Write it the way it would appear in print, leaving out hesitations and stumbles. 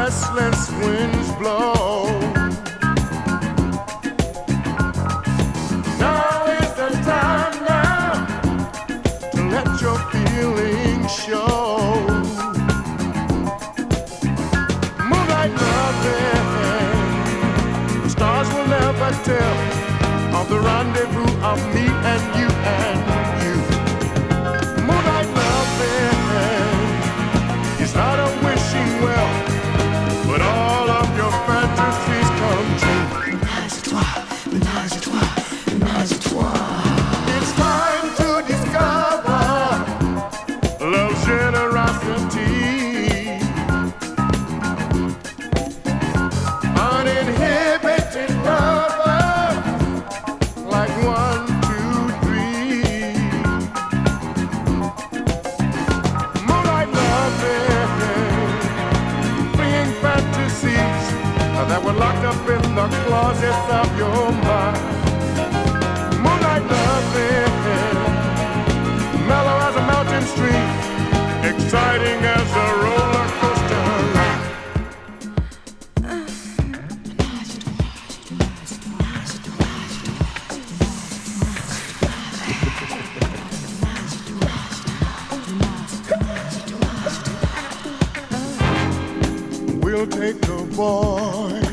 restless winds blow. Now is the time now to let your feelings show. Moonlight loving, the stars will never tell of the rendezvous of me and you and you. Moonlight loving is not a wishing well, but all of your fantasies come true. Ménage à toi, ménage à toi, ménage à toi. It's time to discover love's generosity. Uninhibited lover, like 1, 2, 3. Moonlight loving, freeing fantasies that were locked up in the closets of your mind. Moonlight loving, mellow as a mountain stream, exciting as a roller coaster ride. We'll take the boy